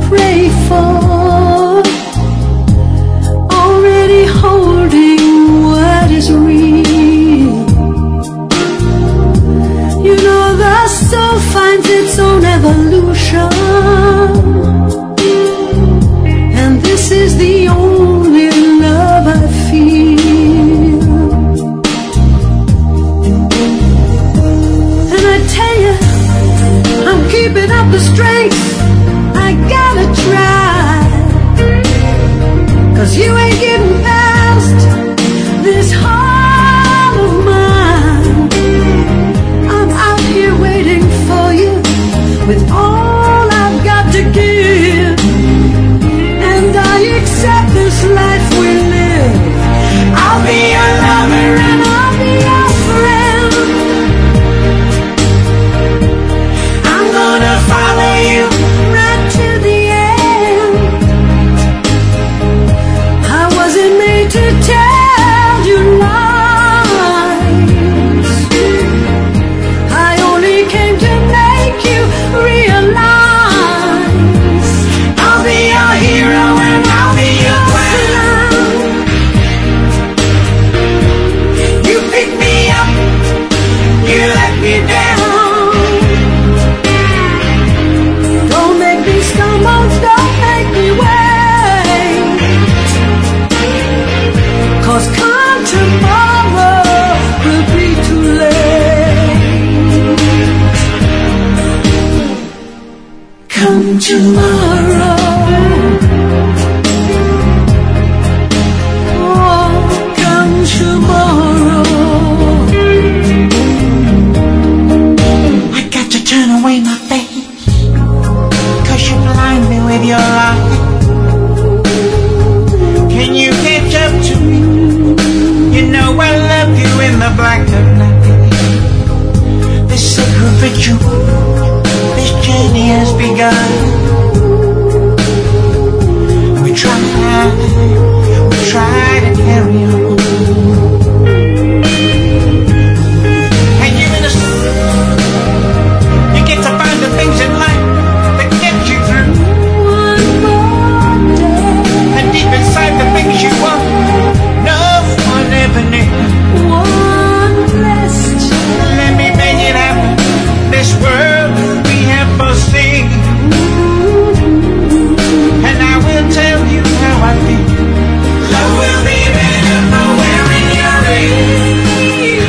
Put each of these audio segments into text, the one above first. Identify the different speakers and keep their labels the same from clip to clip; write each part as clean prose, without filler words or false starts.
Speaker 1: pray for, already holding what is real. You know the soul finds its own evolution, and this is the only love I feel. And I tell you, I'm keeping up the strength, I gotta try, 'cause you ain't getting past this heart of mine. I'm out here waiting for you with all I've got to give, and I accept this life we live. I'll be your lover and I'll be your friend. I'm gonna follow you right to the end. I wasn't made to tell you lies, I only came to make you realize. I'll be your hero and I'll be your clown. You pick me up, you let me down. Don't make me stumble, don't make me wait, 'cause come tomorrow will be too late. Come tomorrow, oh, come tomorrow. I got to turn away my face, 'cause you blind me with your eyes. Can you catch up to me? You know I love you in the black of night. This sacred ritual, this journey has begun. We try to carry on. And you understand, you get to find the things in life that get you through. One more day, and deep inside the things you want, no one ever knew. One rest, let me make it happen. This world we have foreseen, and I will tell you how I feel. Love will be better for wearing your ring.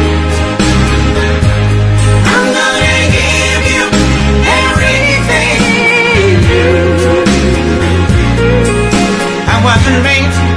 Speaker 1: I'm gonna give you everything. I wasn't made